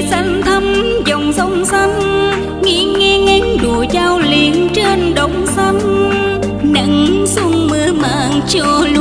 xanh thắm dòng sông xanh, nghiêng nghiêng ngán đùa giao liền trên đồng xanh. Nắng xuân mưa màng cho